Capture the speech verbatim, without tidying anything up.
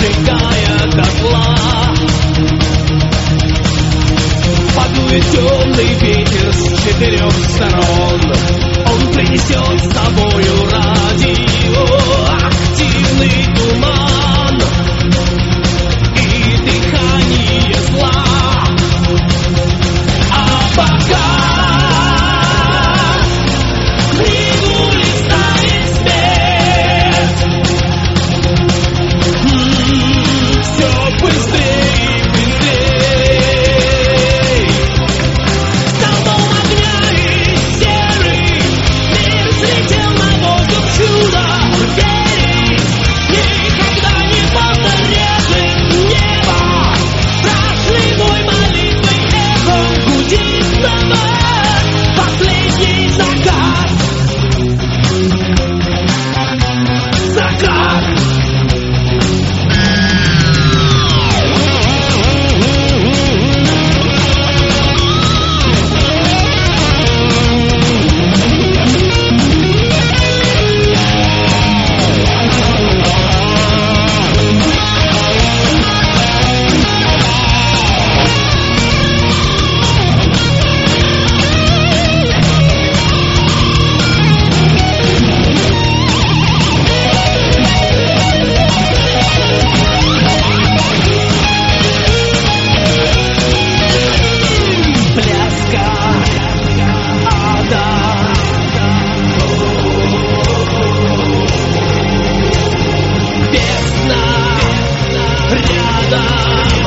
сжигая дотла. Подует темный ветер с четырех сторон, он принесет с собою радиоактивный туман и дыхание зла. А пока книгу листает смерть, м-м, все быстрее и быстрее. Столбом огня и серый мир взлетел на воздух чудо. Верить никогда не повторяет небо. Страшный бой молитвы эхом гудит вновь. Последний закат. Закат. Пляска ада. Бездна рядом.